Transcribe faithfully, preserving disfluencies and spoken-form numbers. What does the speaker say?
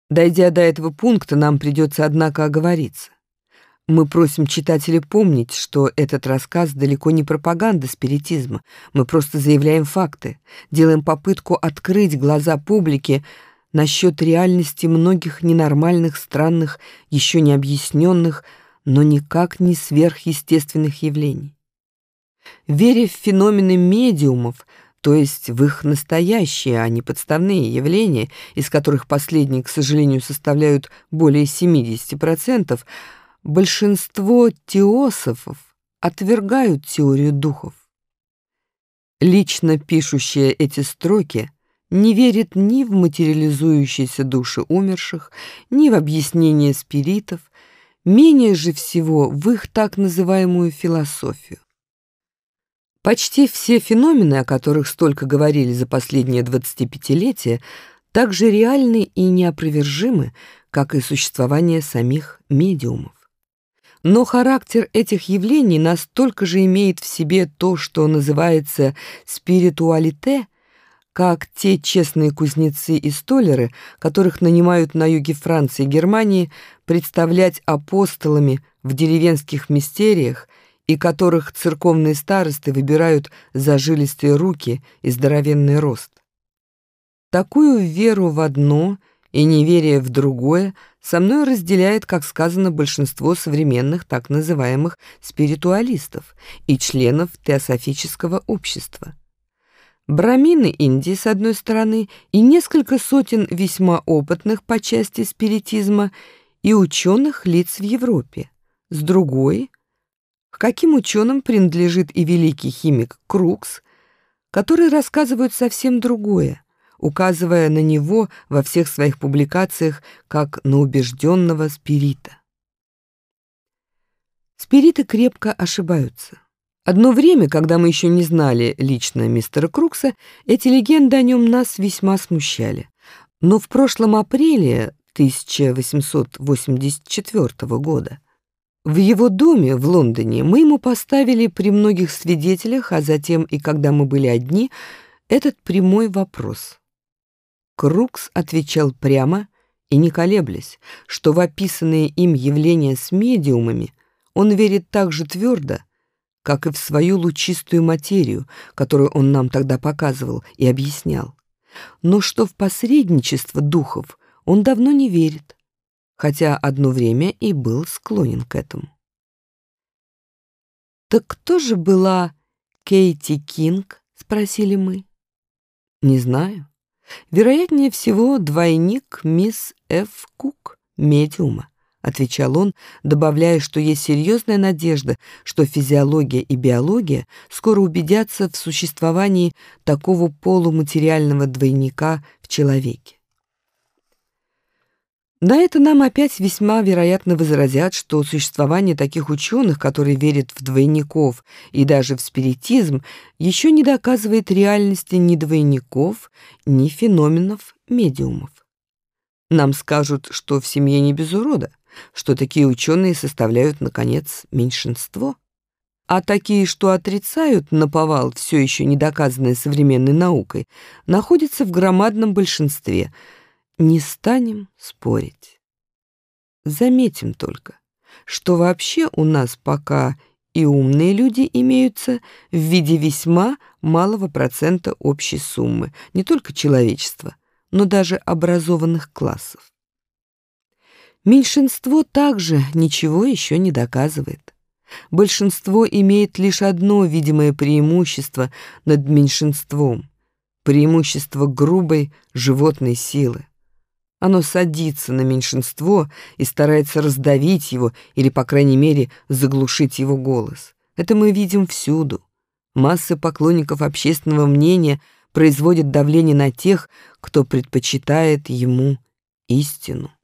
Дойдя до этого пункта, нам придется, однако, оговориться. Мы просим читателя помнить, что этот рассказ далеко не пропаганда спиритизма. Мы просто заявляем факты, делаем попытку открыть глаза публике насчет реальности многих ненормальных, странных, еще не объясненных, но никак не сверхъестественных явлений. Веря в феномены медиумов, то есть в их настоящие, а не подставные явления, из которых последние, к сожалению, составляют более семидесяти процентов, большинство теософов отвергают теорию духов. Лично пишущие эти строки не верит ни в материализующиеся души умерших, ни в объяснение спиритов, менее же всего в их так называемую философию. Почти все феномены, о которых столько говорили за последние двадцатипятилетия, так же реальны и неопровержимы, как и существование самих медиумов. Но характер этих явлений настолько же имеет в себе то, что называется спиритуалите, как те честные кузнецы и столяры, которых нанимают на юге Франции и Германии представлять апостолами в деревенских мистериях, и которых церковные старосты выбирают за жилистые руки и здоровенный рост. Такую веру в одно и неверие в другое со мной разделяет, как сказано, большинство современных так называемых спиритуалистов и членов теософического общества. Брамины Индии, с одной стороны, и несколько сотен весьма опытных по части спиритизма и ученых лиц в Европе, с другой — к каким ученым принадлежит и великий химик Крукс, которые рассказывают совсем другое, указывая на него во всех своих публикациях как на убежденного спирита. Спириты крепко ошибаются. Одно время, когда мы еще не знали лично мистера Крукса, эти легенды о нем нас весьма смущали. Но в прошлом апреле тысяча восемьсот восемьдесят четвёртого года в его доме в Лондоне мы ему поставили при многих свидетелях, а затем и когда мы были одни, этот прямой вопрос. Крукс отвечал прямо и не колеблясь, что в описанные им явления с медиумами он верит так же твердо, как и в свою лучистую материю, которую он нам тогда показывал и объяснял, но что в посредничество духов он давно не верит, хотя одно время и был склонен к этому. «Так кто же была Кейти Кинг?» — спросили мы. «Не знаю. Вероятнее всего, двойник мисс Ф. Кук, медиума», — отвечал он, добавляя, что есть серьезная надежда, что физиология и биология скоро убедятся в существовании такого полуматериального двойника в человеке. На это нам опять весьма вероятно возразят, что существование таких ученых, которые верят в двойников и даже в спиритизм, еще не доказывает реальности ни двойников, ни феноменов медиумов. Нам скажут, что в семье не без урода, что такие ученые составляют, наконец, меньшинство, а такие, что отрицают наповал все еще недоказанное современной наукой, находятся в громадном большинстве. Не станем спорить. Заметим только, что вообще у нас пока и умные люди имеются в виде весьма малого процента общей суммы, не только человечества, но даже образованных классов. Меньшинство также ничего еще не доказывает. Большинство имеет лишь одно видимое преимущество над меньшинством — преимущество грубой животной силы. Оно садится на меньшинство и старается раздавить его или, по крайней мере, заглушить его голос. Это мы видим всюду. Массы поклонников общественного мнения производят давление на тех, кто предпочитает ему истину.